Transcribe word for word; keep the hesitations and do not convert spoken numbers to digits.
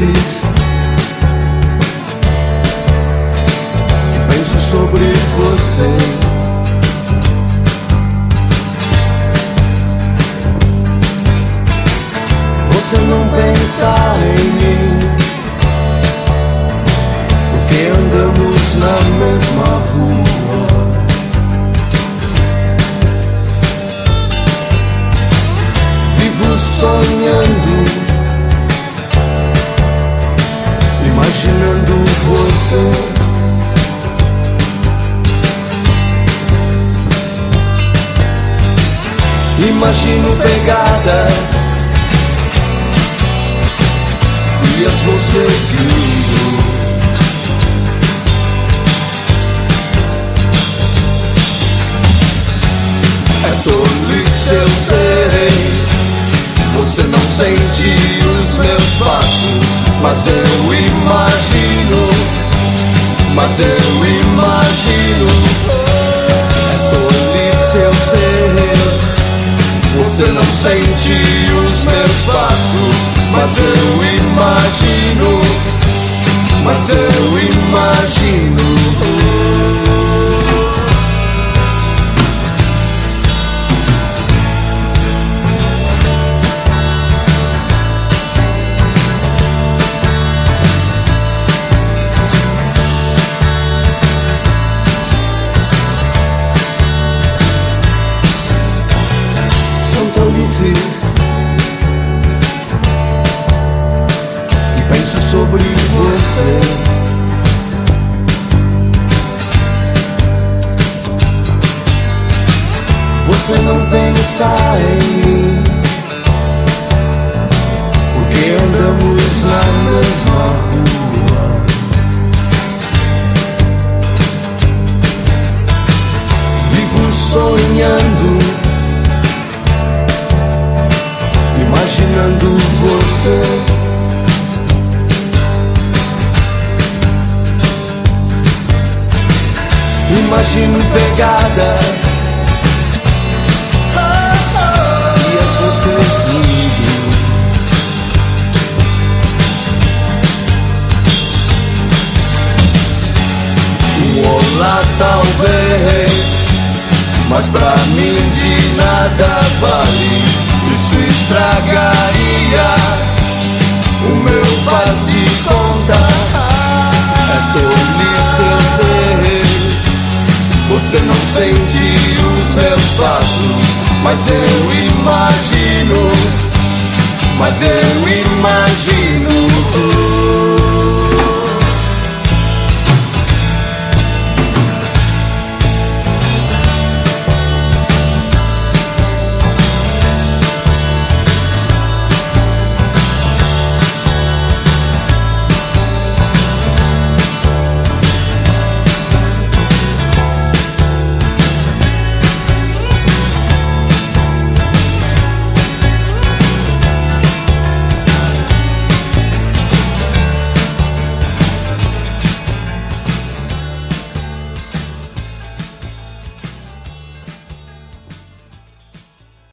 tolices que penso sobre você. Você não pensa em mim, porque andamos na mesma rua. Vivo sonhando, imaginando você. Imagino pegadas e as vou seguindo. É tolice, eu sei. Você não sente os meus passos, mas eu imagino, mas eu imagino. É tolice, eu sei. Você não sente os meus passos, mas eu imagino, mas eu imagino. E penso sobre você. Você não pensa em mim, porque andamos na mesma rua. Vivo sonhando, imaginando você. Imagino pegadas e as vou seguindo. Um olá talvez, mas pra mim de nada vale. Isso estragaria o meu faz de conta. É tolice, eu sei. Você não sente os meus passos, mas eu imagino, mas eu imagino.